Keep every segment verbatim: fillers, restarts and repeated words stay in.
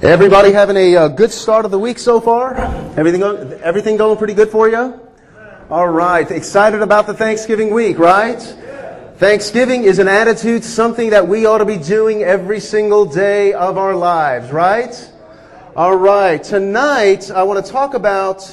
Everybody having a uh, good start of the week so far? Everything, everything going pretty good for you? All right. Excited about the Thanksgiving week, right? Thanksgiving is an attitude, something that we ought to be doing every single day of our lives, right? All right. Tonight, I want to talk about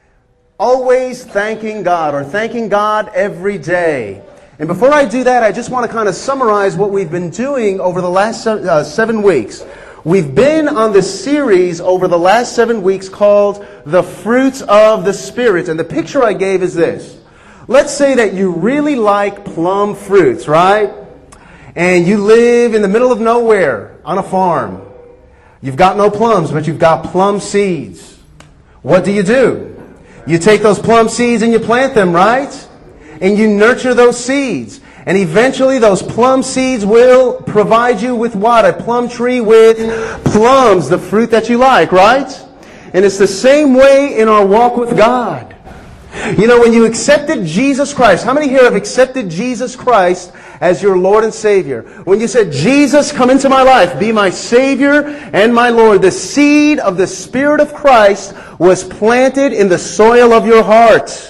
always thanking God, or thanking God every day. And before I do that, I just want to kind of summarize what we've been doing over the last uh, seven weeks. We've been on this series over the last seven weeks called The Fruits of the Spirit. And the picture I gave is this. Let's say that you really like plum fruits, right? And you live in the middle of nowhere on a farm. You've got no plums, but you've got plum seeds. What do you do? You take those plum seeds and you plant them, right? And you nurture those seeds. And eventually those plum seeds will provide you with what? A plum tree with plums, the fruit that you like, right? And it's the same way in our walk with God. You know, when you accepted Jesus Christ, how many here have accepted Jesus Christ as your Lord and Savior? When you said, Jesus, come into my life, be my Savior and my Lord, the seed of the Spirit of Christ was planted in the soil of your heart.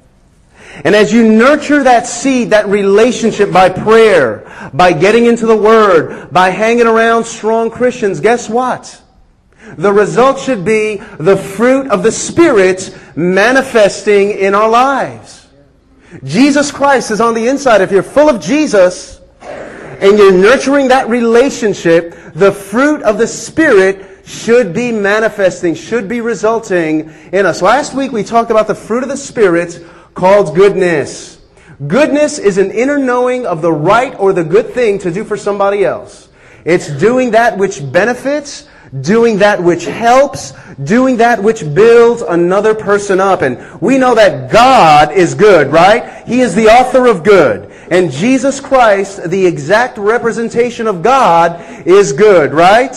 And as you nurture that seed, that relationship by prayer, by getting into the Word, by hanging around strong Christians, guess what? The result should be the fruit of the Spirit manifesting in our lives. Jesus Christ is on the inside. If you're full of Jesus and you're nurturing that relationship, the fruit of the Spirit should be manifesting, should be resulting in us. Last week we talked about the fruit of the Spirit called goodness. Goodness is an inner knowing of the right or the good thing to do for somebody else. It's doing that which benefits, doing that which helps, doing that which builds another person up. And we know that God is good, right? He is the author of good. And Jesus Christ, the exact representation of God, is good, right?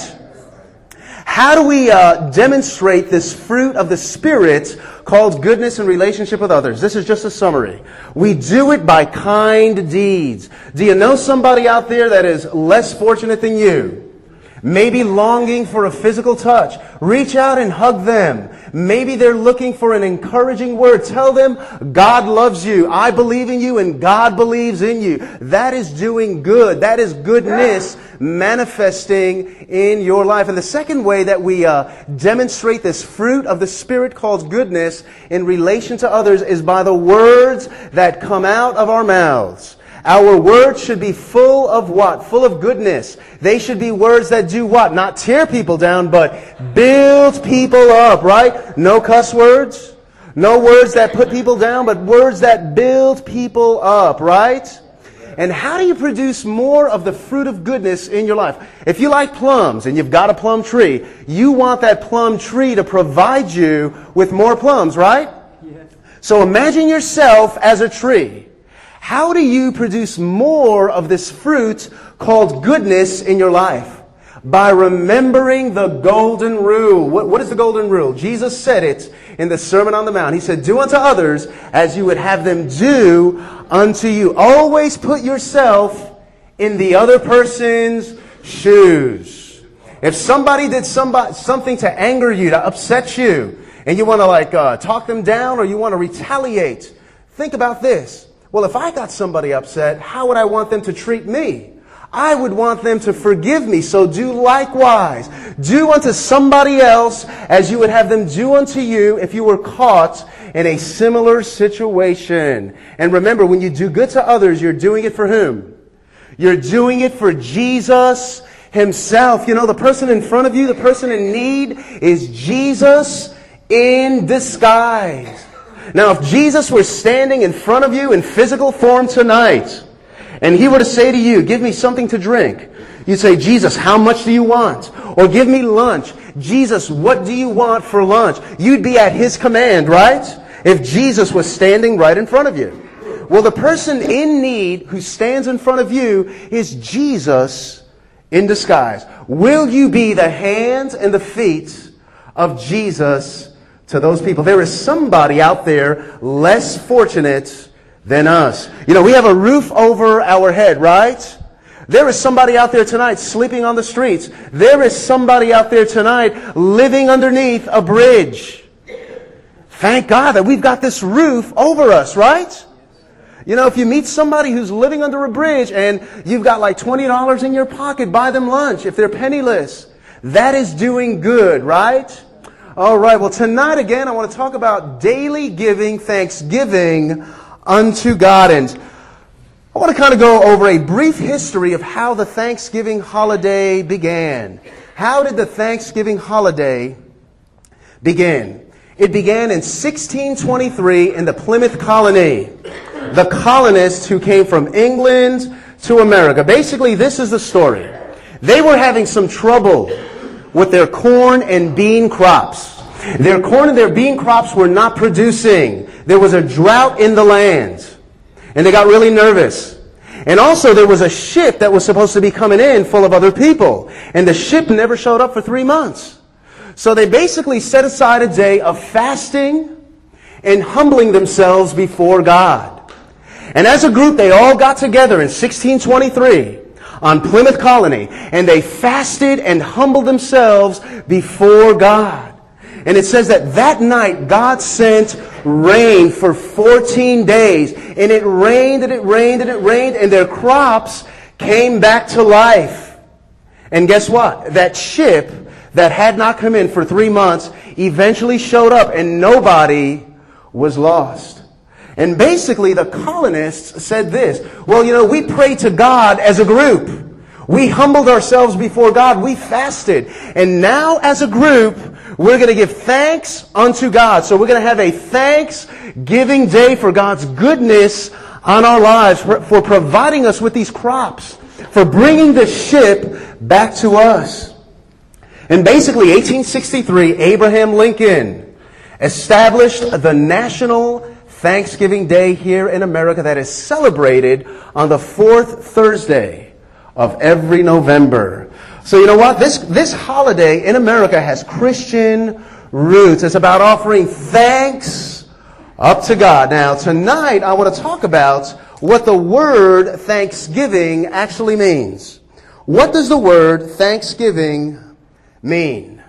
How do we uh, demonstrate this fruit of the Spirit called goodness in relationship with others? This is just a summary. We do it by kind deeds. Do you know somebody out there that is less fortunate than you? Maybe longing for a physical touch. Reach out and hug them. Maybe they're looking for an encouraging word. Tell them, God loves you. I believe in you and God believes in you. That is doing good. That is goodness manifesting in your life. And the second way that we uh, demonstrate this fruit of the Spirit called goodness in relation to others is by the words that come out of our mouths. Our words should be full of what? Full of goodness. They should be words that do what? Not tear people down, but build people up, right? No cuss words. No words that put people down, but words that build people up, right? And how do you produce more of the fruit of goodness in your life? If you like plums and you've got a plum tree, you want that plum tree to provide you with more plums, right? Yes. So imagine yourself as a tree. How do you produce more of this fruit called goodness in your life? By remembering the golden rule. What, what is the golden rule? Jesus said it in the Sermon on the Mount. He said, do unto others as you would have them do unto you. Always put yourself in the other person's shoes. If somebody did somebody, something to anger you, to upset you, and you want to like uh, talk them down or you want to retaliate, think about this. Well, if I got somebody upset, how would I want them to treat me? I would want them to forgive me. So do likewise. Do unto somebody else as you would have them do unto you if you were caught in a similar situation. And remember, when you do good to others, you're doing it for whom? You're doing it for Jesus Himself. You know, the person in front of you, the person in need, is Jesus in disguise. Now, if Jesus were standing in front of you in physical form tonight, and He were to say to you, give me something to drink, you'd say, Jesus, how much do you want? Or give me lunch. Jesus, what do you want for lunch? You'd be at His command, right? If Jesus was standing right in front of you. Well, the person in need who stands in front of you is Jesus in disguise. Will you be the hands and the feet of Jesus to those people? There is somebody out there less fortunate than us. You know, we have a roof over our head, right? There is somebody out there tonight sleeping on the streets. There is somebody out there tonight living underneath a bridge. Thank God that we've got this roof over us, right? You know, if you meet somebody who's living under a bridge and you've got like twenty dollars in your pocket, buy them lunch if they're penniless. That is doing good, right? All right, well, tonight again, I want to talk about daily giving, thanksgiving unto God. And I want to kind of go over a brief history of how the Thanksgiving holiday began. How did the Thanksgiving holiday begin? It began in sixteen twenty-three in the Plymouth Colony. The colonists who came from England to America. Basically, this is the story. They were having some trouble with their corn and bean crops. Their corn and their bean crops were not producing. There was a drought in the land. And they got really nervous. And also there was a ship that was supposed to be coming in full of other people. And the ship never showed up for three months. So they basically set aside a day of fasting and humbling themselves before God. And as a group, they all got together in sixteen twenty-three on Plymouth Colony. And they fasted and humbled themselves before God. And it says that that night God sent rain for fourteen days. And it rained and it rained and it rained. And their crops came back to life. And guess what? That ship that had not come in for three months eventually showed up and nobody was lost. And basically the colonists said this, well, you know, we prayed to God as a group. We humbled ourselves before God. We fasted. And now as a group, we're going to give thanks unto God. So we're going to have a Thanksgiving day for God's goodness on our lives, for, for providing us with these crops, for bringing the ship back to us. And basically, eighteen sixty-three, Abraham Lincoln established the National Thanksgiving Day here in America that is celebrated on the fourth Thursday of every November. So you know what? This, this holiday in America has Christian roots. It's about offering thanks up to God. Now, tonight I want to talk about what the word thanksgiving actually means. What does the word thanksgiving mean?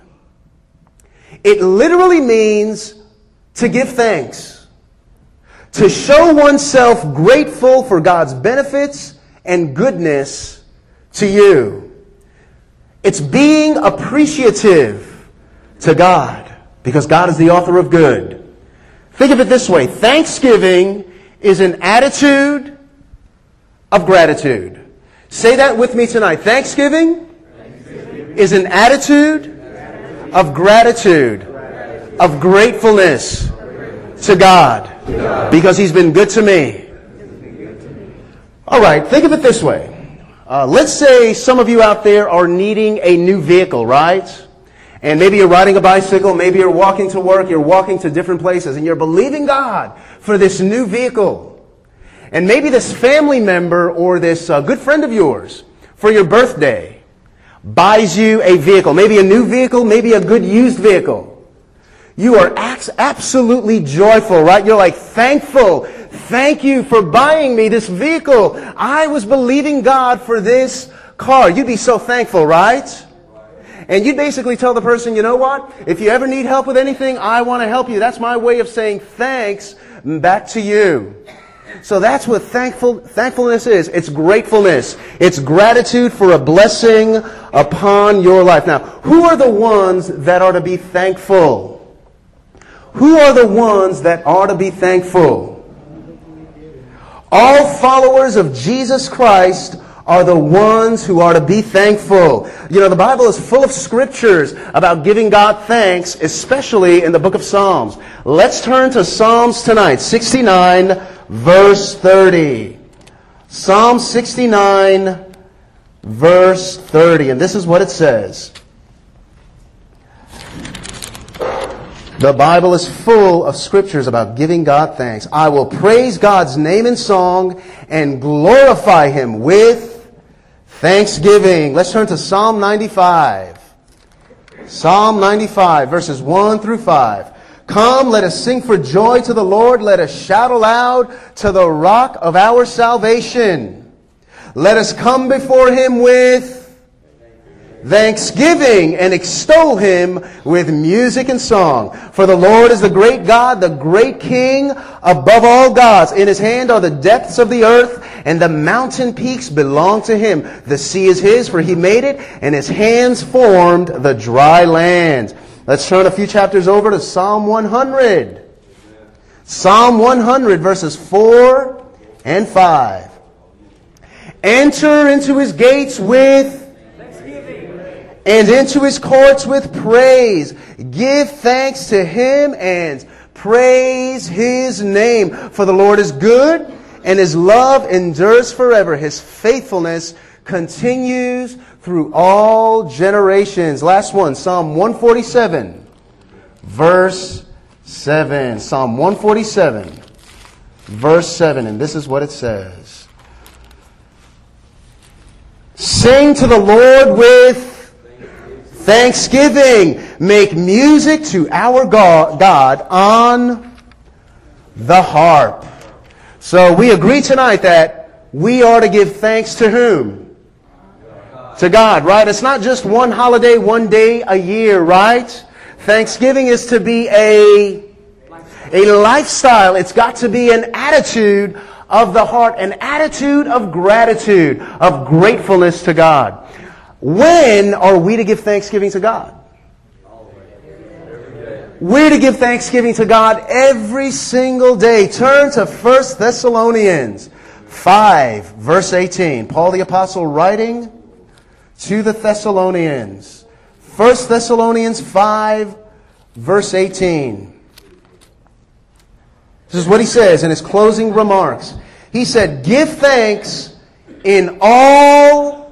It literally means to give thanks. To show oneself grateful for God's benefits and goodness to you. It's being appreciative to God because God is the author of good. Think of it this way. Thanksgiving is an attitude of gratitude. Say that with me tonight. Thanksgiving, Thanksgiving. is an attitude of gratitude, of gratefulness to God. Because He's been good to me. All right, think of it this way. Uh, let's say some of you out there are needing a new vehicle, right? And maybe you're riding a bicycle, maybe you're walking to work, you're walking to different places, and you're believing God for this new vehicle. And maybe this family member or this uh, good friend of yours, for your birthday, buys you a vehicle. Maybe a new vehicle, maybe a good used vehicle. You are absolutely joyful, right? You're like, thankful. Thank you for buying me this vehicle. I was believing God for this car. You'd be so thankful, right? And you'd basically tell the person, you know what? If you ever need help with anything, I want to help you. That's my way of saying thanks back to you. So that's what thankful, thankfulness is. It's gratefulness. It's gratitude for a blessing upon your life. Now, who are the ones that are to be thankful? Who are the ones that are to be thankful? All followers of Jesus Christ are the ones who are to be thankful. You know, the Bible is full of scriptures about giving God thanks, especially in the book of Psalms. Let's turn to Psalms tonight, sixty-nine, verse thirty. Psalm sixty-nine, verse thirty. And this is what it says. The Bible is full of scriptures about giving God thanks. I will praise God's name in song and glorify Him with thanksgiving. Let's turn to Psalm ninety-five. Psalm ninety-five, verses one through five. Come, let us sing for joy to the Lord. Let us shout aloud to the rock of our salvation. Let us come before him with thanksgiving and extol him with music and song. For the Lord is the great God, the great King above all gods. In his hand are the depths of the earth, and the mountain peaks belong to him. The sea is his, for he made it, and his hands formed the dry land. Let's turn a few chapters over to Psalm one hundred. Psalm one hundred, verses four and five. Enter into his gates with and into his courts with praise. Give thanks to him and praise his name. For the Lord is good, and his love endures forever. His faithfulness continues through all generations. Last one, Psalm one forty-seven, verse seven. Psalm one forty-seven, verse seven. And this is what it says. Sing to the Lord with thanksgiving. Make music to our God on the harp. So we agree tonight that we are to give thanks to whom? To God, right? It's not just one holiday, one day a year, right? Thanksgiving is to be a, a lifestyle. It's got to be an attitude of the heart, an attitude of gratitude, of gratefulness to God. When are we to give thanksgiving to God? We're to give thanksgiving to God every single day. Turn to First Thessalonians five, verse eighteen. Paul the Apostle writing to the Thessalonians. First Thessalonians five, verse eighteen. This is what he says in his closing remarks. He said, give thanks in all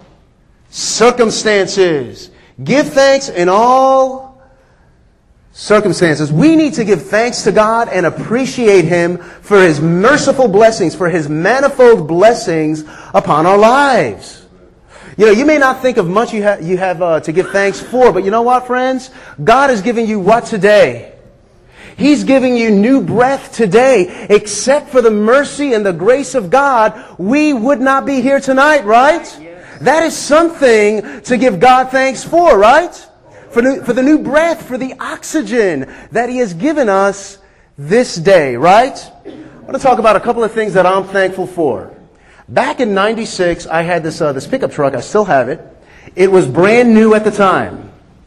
circumstances. Give thanks in all circumstances. We need to give thanks to God and appreciate him for his merciful blessings, for his manifold blessings upon our lives. You know, you may not think of much you, ha- you have uh, to give thanks for, but you know what, friends? God is giving you what today? He's giving you new breath today. Except for the mercy and the grace of God, we would not be here tonight, right? That is something to give God thanks for, right? For, new, for the new breath, for the oxygen that he has given us this day, right? I want to talk about a couple of things that I'm thankful for. Back in ninety-six, I had this uh, this pickup truck. I still have it. It was brand new at the time.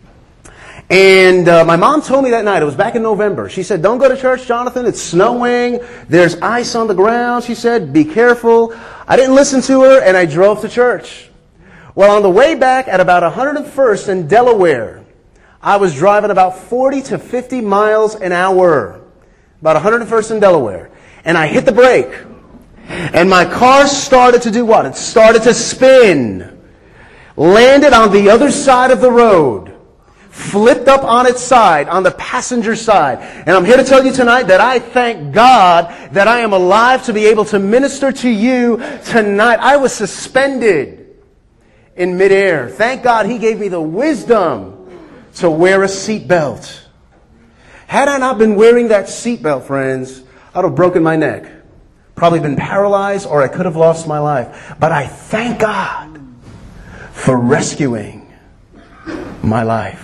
And uh, my mom told me that night, it was back in November, she said, don't go to church, Jonathan, it's snowing, there's ice on the ground. She said, be careful. I didn't listen to her, and I drove to church. Well, on the way back at about one hundred first in Delaware, I was driving about forty to fifty miles an hour. About one hundred first in Delaware. And I hit the brake. And my car started to do what? It started to spin. Landed on the other side of the road. Flipped up on its side, on the passenger side. And I'm here to tell you tonight that I thank God that I am alive to be able to minister to you tonight. I was suspended in midair. Thank God he gave me the wisdom to wear a seatbelt. Had I not been wearing that seatbelt, friends, I would have broken my neck. Probably been paralyzed, or I could have lost my life. But I thank God for rescuing my life.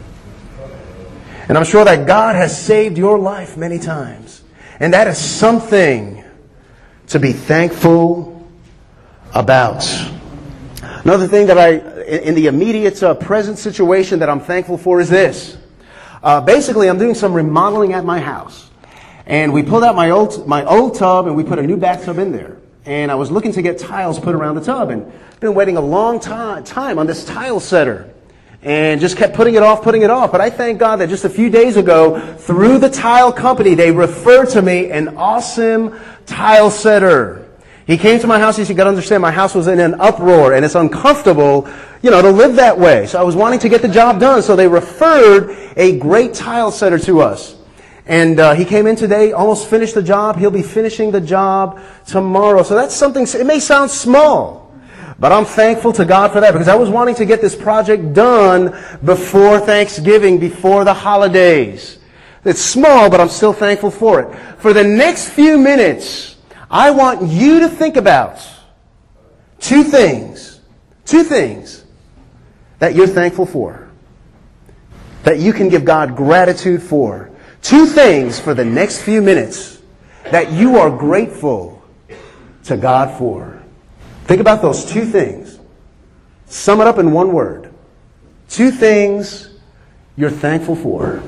And I'm sure that God has saved your life many times. And that is something to be thankful about. Another thing that I, in the immediate uh, present situation that I'm thankful for is this. Uh, basically, I'm doing some remodeling at my house. And we pulled out my old, my old tub and we put a new bathtub in there. And I was looking to get tiles put around the tub, and been waiting a long time, time on this tile setter. And just kept putting it off, putting it off. But I thank God that just a few days ago, through the tile company, they referred to me an awesome tile setter. He came to my house. He said, you got to understand, my house was in an uproar, and it's uncomfortable, you know, to live that way. So I was wanting to get the job done. So they referred a great tile setter to us. And uh, he came in today, almost finished the job. He'll be finishing the job tomorrow. So that's something, it may sound small. But I'm thankful to God for that, because I was wanting to get this project done before Thanksgiving, before the holidays. It's small, but I'm still thankful for it. For the next few minutes, I want you to think about Two things, two things that you're thankful for, that you can give God gratitude for. Two things for the next few minutes that you are grateful to God for. Think about those two things. Sum it up in one word. Two things you're thankful for.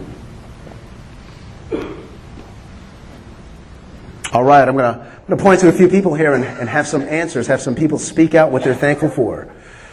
All right, I'm going to I'm going to point to a few people here and, and have some answers, have some people speak out what they're thankful for.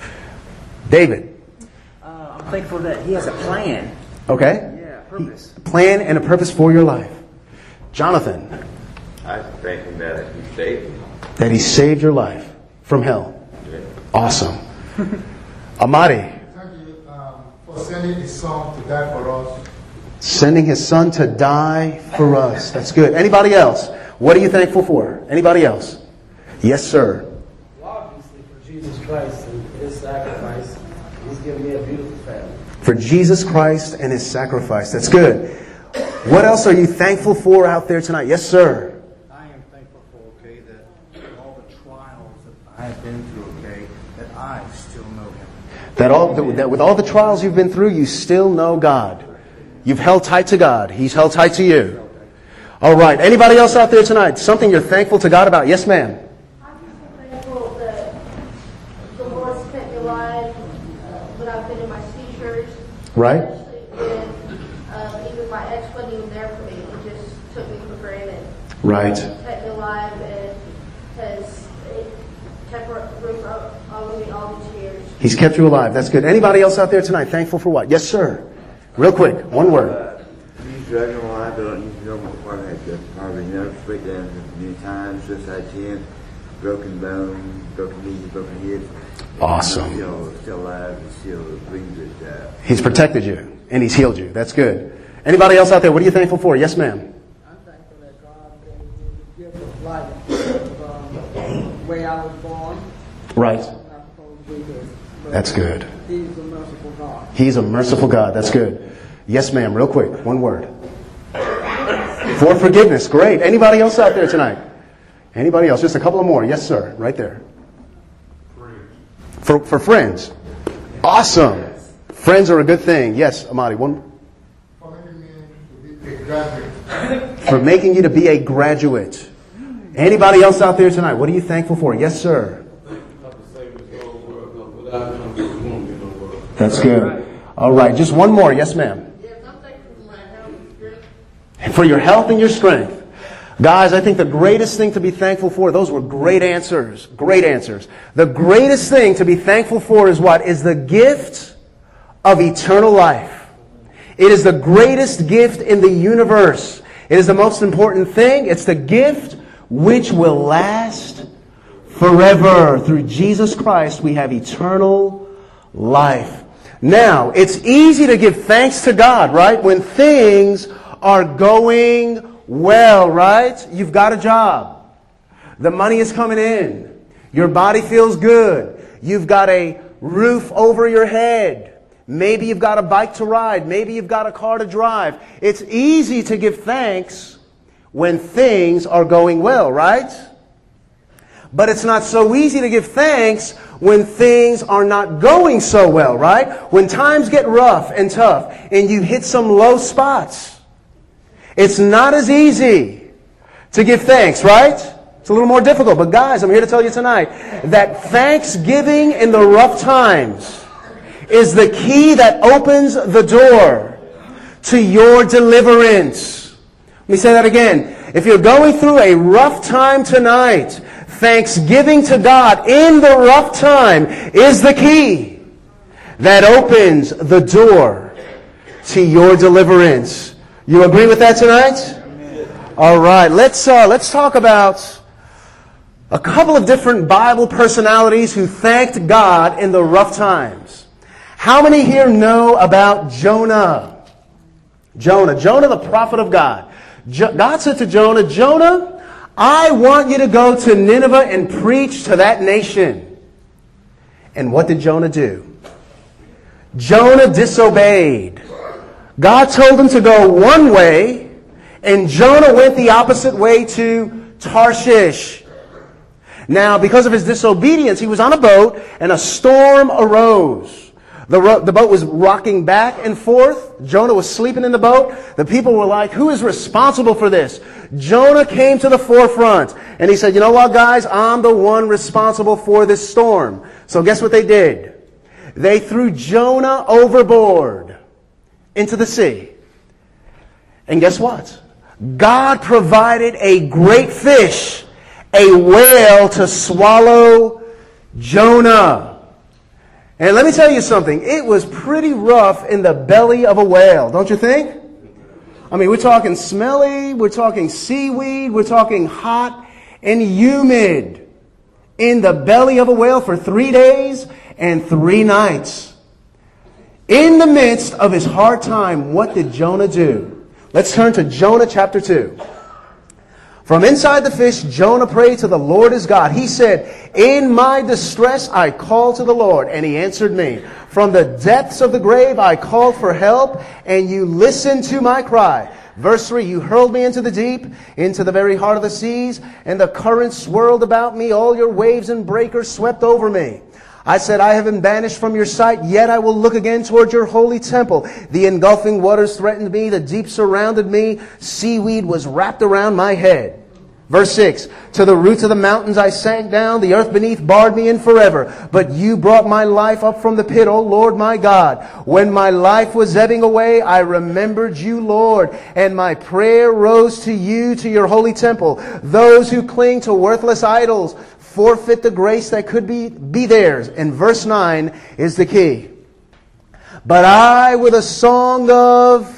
David. Uh, I'm thankful that he has a plan. Okay. Yeah, purpose. A plan and a purpose for your life. Jonathan. I thank him that he saved me. That he saved your life from hell. Yeah. Awesome. Amadi. Thank you um, for sending his son to die for us. Sending his son to die for us. That's good. Anybody else? What are you thankful for? Anybody else? Yes, sir. Well, obviously for Jesus Christ and his sacrifice, he's given me a beautiful family. For Jesus Christ and his sacrifice. That's good. What else are you thankful for out there tonight? Yes, sir. I am thankful for, okay, that all the trials that I have been through, okay, that I still know him. That all that with all the trials you've been through, you still know God. You've held tight to God. He's held tight to you. All right. Anybody else out there tonight? Something you're thankful to God about? Yes, ma'am. I'm just thankful that the Lord spent me alive uh, when I've been in my ski church. Right. Especially when uh, even my ex wasn't even there for me. He just took me for granted. Right. Kept me alive and has kept a roof over me all these years. He's kept you alive. That's good. Anybody else out there tonight thankful for what? Yes, sir. Real quick. One word. He's dragging my life, I don't even know what I had to probably never break down many times, suicide ten, broken bone, broken knees, broken hips. Awesome. Still, still alive and still breathing. Uh, He's protected you and he's healed you. That's good. Anybody else out there? What are you thankful for? Yes, ma'am. I'm thankful that God gave me the gift of life. Um, the way I was born, Right. I'm not supposed to be this. But That's good. He's a merciful God. He's a merciful God. That's good. Yes, ma'am. Real quick. One word. For forgiveness. Great. Anybody else out there tonight? Anybody else? Just a couple of more. Yes, sir. Right there. For, for friends. Awesome. Friends are a good thing. Yes, Amadi. One. For making me to be a graduate. For making you to be a graduate. Anybody else out there tonight? What are you thankful for? Yes, sir. That's good. All right. Just one more. Yes, ma'am. For your health and your strength. Guys, I think the greatest thing to be thankful for, those were great answers. Great answers. The greatest thing to be thankful for is what? Is the gift of eternal life. It is the greatest gift in the universe. It is the most important thing. It's the gift which will last forever. Through Jesus Christ, we have eternal life. Now, it's easy to give thanks to God, right? When things are going well, right? You've got a job. The money is coming in. Your body feels good. You've got a roof over your head. Maybe you've got a bike to ride. Maybe you've got a car to drive. It's easy to give thanks when things are going well, right? But it's not so easy to give thanks when things are not going so well, right? When times get rough and tough and you hit some low spots. It's not as easy to give thanks, right? It's a little more difficult. But guys, I'm here to tell you tonight that thanksgiving in the rough times is the key that opens the door to your deliverance. Let me say that again. If you're going through a rough time tonight, thanksgiving to God in the rough time is the key that opens the door to your deliverance. You agree with that tonight? Amen. All right, let's uh, let's talk about a couple of different Bible personalities who thanked God in the rough times. How many here know about Jonah? Jonah, Jonah, the prophet of God. Jo- God said to Jonah, Jonah, I want you to go to Nineveh and preach to that nation. And what did Jonah do? Jonah disobeyed. God told him to go one way, and Jonah went the opposite way to Tarshish. Now, because of his disobedience, he was on a boat and a storm arose. The, ro- the boat was rocking back and forth. Jonah was sleeping in the boat. The people were like, who is responsible for this? Jonah came to the forefront and he said, you know what, guys? I'm the one responsible for this storm. So guess what they did? They threw Jonah overboard into the sea. And guess what? God provided a great fish, a whale to swallow Jonah. And let me tell you something. It was pretty rough in the belly of a whale, don't you think? I mean, we're talking smelly, we're talking seaweed, we're talking hot and humid in the belly of a whale for three days and three nights. In the midst of his hard time, what did Jonah do? Let's turn to Jonah chapter two. From inside the fish, Jonah prayed to the Lord his God. He said, in my distress I called to the Lord, and he answered me. From the depths of the grave I called for help, and you listened to my cry. Verse three, you hurled me into the deep, into the very heart of the seas, and the currents swirled about me. All your waves and breakers swept over me. I said, I have been banished from your sight, yet I will look again toward your holy temple. The engulfing waters threatened me, the deep surrounded me, seaweed was wrapped around my head. Verse six, to the roots of the mountains I sank down, the earth beneath barred me in forever. But you brought my life up from the pit, O Lord my God. When my life was ebbing away, I remembered you, Lord, and my prayer rose to you, to your holy temple. Those who cling to worthless idols forfeit the grace that could be, be theirs. And verse nine is the key. But I, with a song of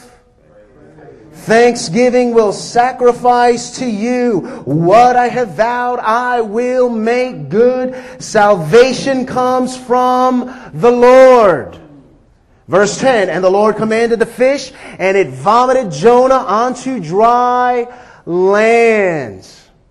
thanksgiving, will sacrifice to you. What I have vowed, I will make good. Salvation comes from the Lord. Verse ten, and the Lord commanded the fish, and it vomited Jonah onto dry land.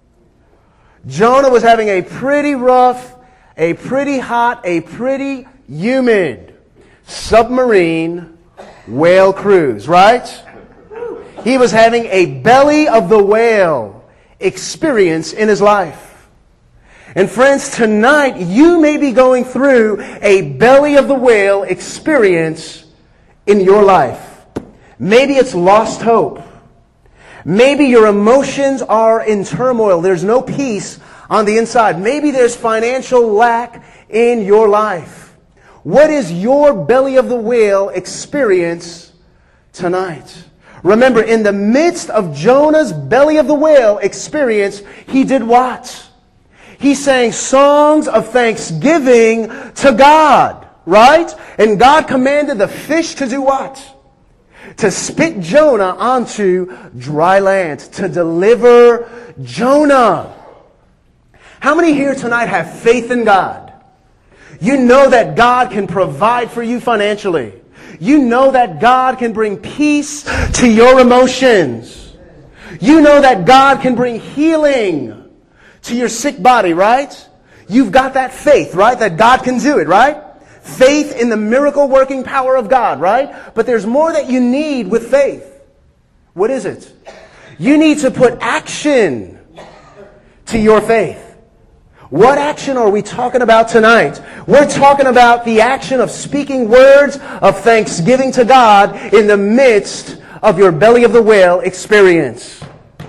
Jonah was having a pretty rough, a pretty hot, a pretty humid submarine whale cruise, right? He was having a belly of the whale experience in his life. And friends, tonight you may be going through a belly of the whale experience in your life. Maybe it's lost hope. Maybe your emotions are in turmoil. There's no peace on the inside. Maybe there's financial lack in your life. What is your belly of the whale experience tonight? Remember, in the midst of Jonah's belly of the whale experience, he did what? He sang songs of thanksgiving to God, right? And God commanded the fish to do what? To spit Jonah onto dry land, to deliver Jonah. How many here tonight have faith in God? You know that God can provide for you financially. You know that God can bring peace to your emotions. You know that God can bring healing to your sick body, right? You've got that faith, right? That God can do it, right? Faith in the miracle working power of God, right? But there's more that you need with faith. What is it? You need to put action to your faith. What action are we talking about tonight? We're talking about the action of speaking words of thanksgiving to God in the midst of your belly of the whale experience.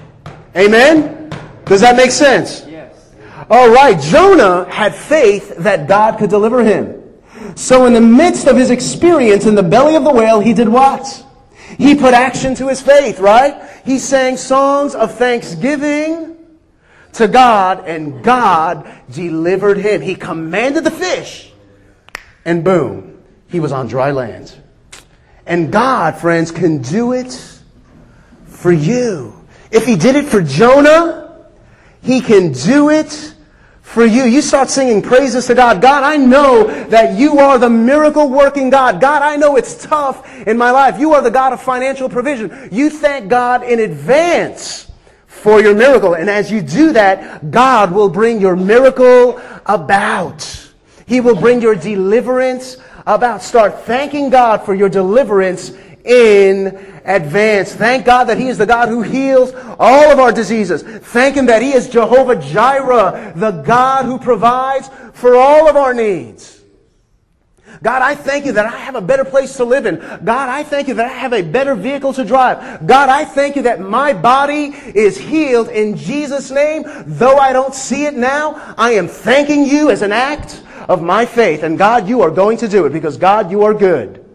Amen? Does that make sense? Yes. All right, Jonah had faith that God could deliver him. So in the midst of his experience in the belly of the whale, he did what? He put action to his faith, right? He sang songs of thanksgiving to God, and God delivered him. He commanded the fish, and boom, he was on dry land. And God, friends, can do it for you. If he did it for Jonah, he can do it for you. You start singing praises to God. God, I know that you are the miracle working God. God, I know it's tough in my life. You are the God of financial provision. You thank God in advance for your miracle. And as you do that, God will bring your miracle about. He will bring your deliverance about. Start thanking God for your deliverance in advance. Thank God that He is the God who heals all of our diseases. Thank Him that He is Jehovah Jireh, the God who provides for all of our needs. God, I thank You that I have a better place to live in. God, I thank You that I have a better vehicle to drive. God, I thank You that my body is healed in Jesus' name. Though I don't see it now, I am thanking You as an act of my faith. And God, You are going to do it because God, You are good.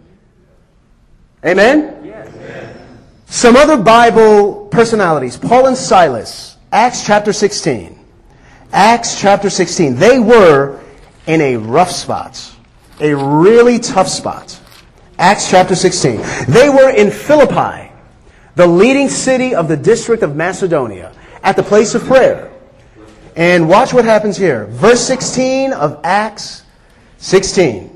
Amen? Yes. Some other Bible personalities. Paul and Silas. Acts chapter sixteen. Acts chapter sixteen. They were in a rough spot. A really tough spot. Acts chapter sixteen. They were in Philippi, the leading city of the district of Macedonia, at the place of prayer. And watch what happens here. Verse sixteen of Acts sixteen.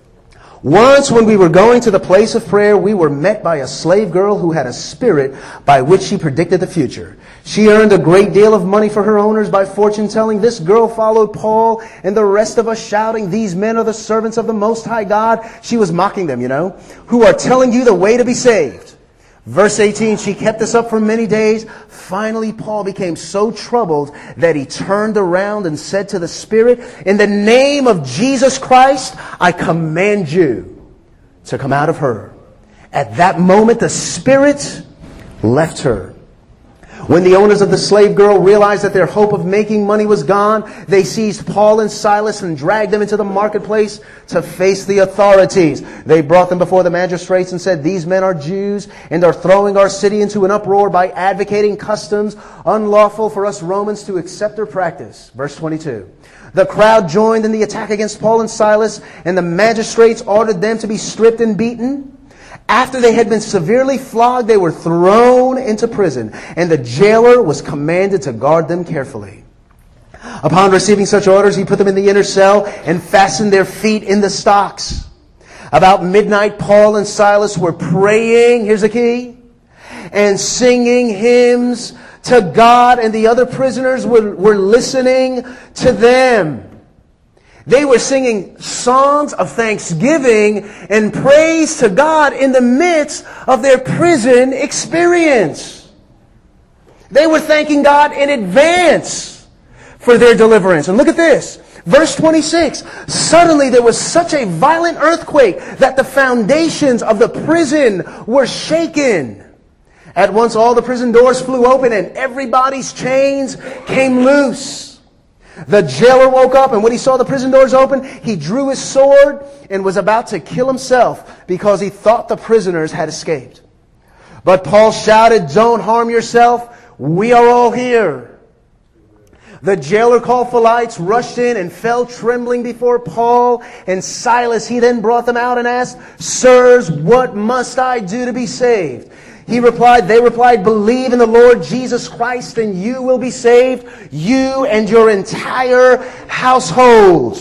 Once when we were going to the place of prayer, we were met by a slave girl who had a spirit by which she predicted the future. She earned a great deal of money for her owners by fortune telling. This girl followed Paul and the rest of us shouting, "These men are the servants of the Most High God." She was mocking them, you know, "who are telling you the way to be saved." Verse eighteen, she kept this up for many days. Finally, Paul became so troubled that he turned around and said to the Spirit, "In the name of Jesus Christ, I command you to come out of her." At that moment, the Spirit left her. When the owners of the slave girl realized that their hope of making money was gone, they seized Paul and Silas and dragged them into the marketplace to face the authorities. They brought them before the magistrates and said, "These men are Jews and are throwing our city into an uproar by advocating customs unlawful for us Romans to accept or practice." Verse twenty-two. The crowd joined in the attack against Paul and Silas, and the magistrates ordered them to be stripped and beaten. After they had been severely flogged, they were thrown into prison, and the jailer was commanded to guard them carefully. Upon receiving such orders, he put them in the inner cell and fastened their feet in the stocks. About midnight, Paul and Silas were praying, here's the key, and singing hymns to God, and the other prisoners were, were listening to them. They were singing songs of thanksgiving and praise to God in the midst of their prison experience. They were thanking God in advance for their deliverance. And look at this. Verse twenty-six. Suddenly there was such a violent earthquake that the foundations of the prison were shaken. At once all the prison doors flew open and everybody's chains came loose. The jailer woke up, and when he saw the prison doors open, he drew his sword and was about to kill himself because he thought the prisoners had escaped. But Paul shouted, "Don't harm yourself. We are all here." The jailer called for lights, rushed in, and fell trembling before Paul and Silas. He then brought them out and asked, "Sirs, what must I do to be saved?" He replied, they replied, "Believe in the Lord Jesus Christ and you will be saved, you and your entire household."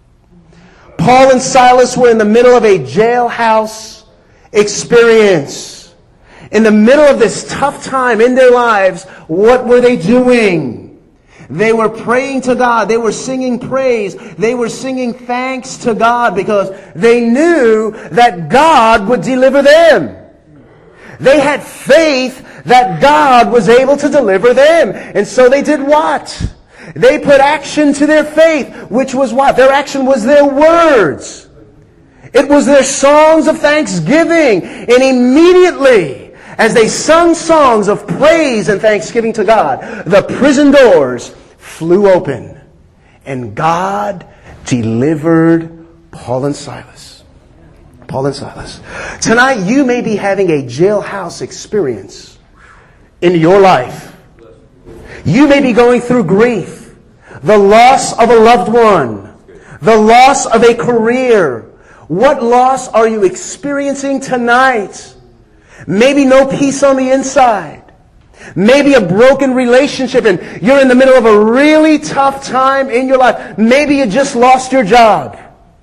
Paul and Silas were in the middle of a jailhouse experience. In the middle of this tough time in their lives, what were they doing? They were praying to God. They were singing praise. They were singing thanks to God because they knew that God would deliver them. They had faith that God was able to deliver them. And so they did what? They put action to their faith, which was what? Their action was their words. It was their songs of thanksgiving. And immediately, as they sung songs of praise and thanksgiving to God, the prison doors flew open. And God delivered Paul and Silas. Paul and Silas. Tonight you may be having a jailhouse experience in your life. You may be going through grief, the loss of a loved one, the loss of a career. What loss are you experiencing tonight? Maybe no peace on the inside. Maybe a broken relationship and you're in the middle of a really tough time in your life. Maybe you just lost your job.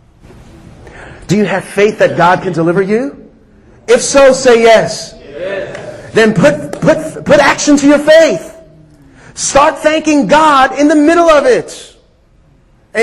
Do you have faith that God can deliver you? If so, say yes. Yes. Then put, put, put action to your faith. Start thanking God in the middle of it.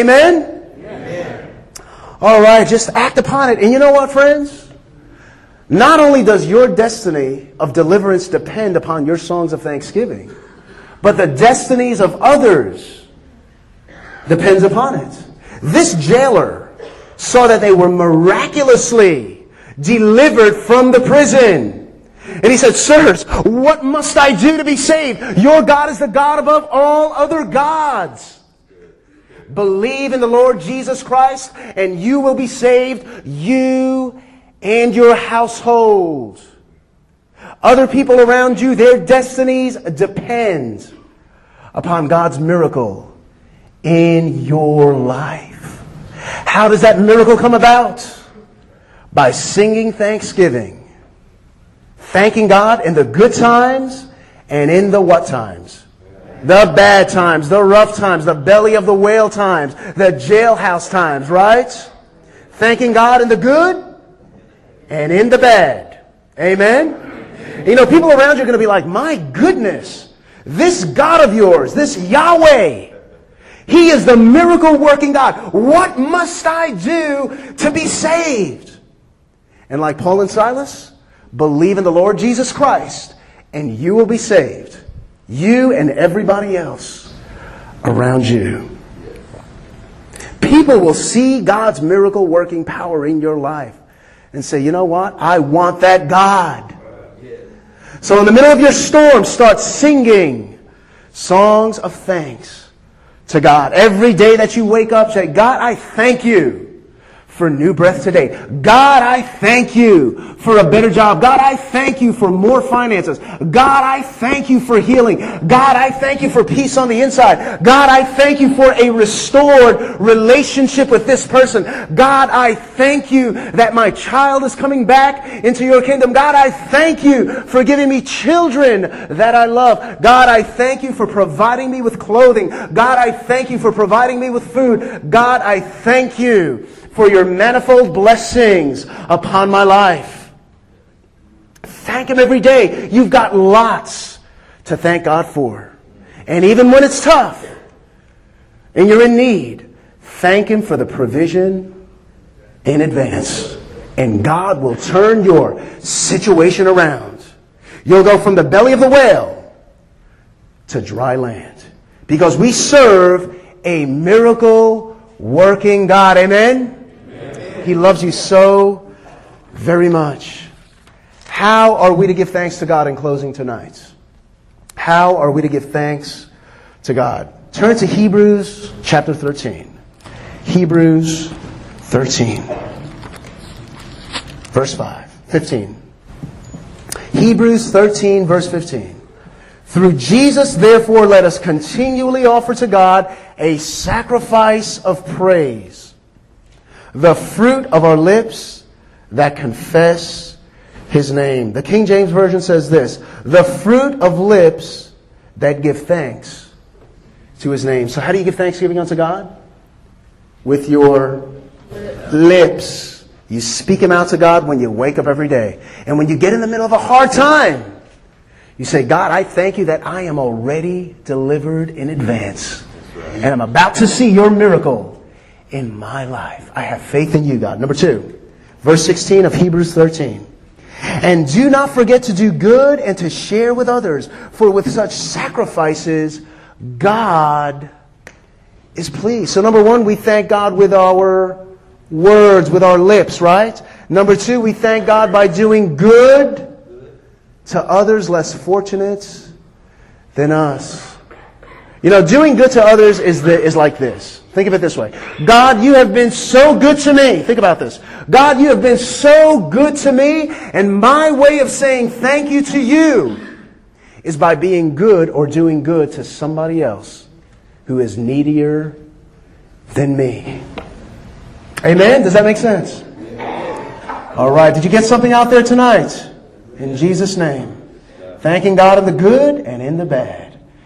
Amen? Amen. All right, just act upon it. And you know what, friends? Not only does your destiny of deliverance depend upon your songs of thanksgiving, but the destinies of others depends upon it. This jailer saw that they were miraculously delivered from the prison. And he said, sirs, what must I do to be saved? Your God is the God above all other gods. Believe in the Lord Jesus Christ and you will be saved, you and your household. Other people around you, their destinies depend upon God's miracle in your life. How does that miracle come about? By singing thanksgiving. Thanking God in the good times and in the what times? The bad times, the rough times, the belly of the whale times, the jailhouse times, right? Thanking God in the good and in the bad. Amen? You know, people around you are going to be like, my goodness, this God of yours, this Yahweh, He is the miracle working God. What must I do to be saved? And like Paul and Silas, believe in the Lord Jesus Christ and you will be saved. You and everybody else around you. People will see God's miracle working power in your life and say, you know what? I want that God. So in the middle of your storm, start singing songs of thanks to God. Every day that you wake up, say, God, I thank you for new breath today. God, I thank you for a better job. God, I thank you for more finances. God, I thank you for healing. God, I thank you for peace on the inside. God, I thank you for a restored relationship with this person. God, I thank you that my child is coming back into your kingdom. God, I thank you for giving me children that I love. God, I thank you for providing me with clothing. God, I thank you for providing me with food. God, I thank you for your manifold blessings upon my life. Thank Him every day. You've got lots to thank God for. And even when it's tough and you're in need, thank Him for the provision in advance. And God will turn your situation around. You'll go from the belly of the whale to dry land. Because we serve a miracle working God. Amen? He loves you so very much. How are we to give thanks to God in closing tonight? How are we to give thanks to God? Turn to Hebrews chapter thirteen. Hebrews thirteen. Verse five. fifteen. Hebrews thirteen, verse fifteen. Through Jesus, therefore, let us continually offer to God a sacrifice of praise, the fruit of our lips that confess His name. The King James Version says this, the fruit of lips that give thanks to His name. So how do you give thanksgiving unto God? With your lips. You speak Him out to God when you wake up every day. And when you get in the middle of a hard time, you say, God, I thank you that I am already delivered in advance. And I'm about to see your miracle in my life. I have faith in you, God. Number two, verse sixteen of Hebrews thirteen. And do not forget to do good and to share with others, for with such sacrifices, God is pleased. So number one, we thank God with our words, with our lips, right? Number two, we thank God by doing good to others less fortunate than us. You know, doing good to others is the, is like this. Think of it this way. God, you have been so good to me. Think about this. God, you have been so good to me. And my way of saying thank you to you is by being good or doing good to somebody else who is needier than me. Amen? Does that make sense? All right. Did you get something out there tonight? In Jesus' name. Thanking God in the good and in the bad.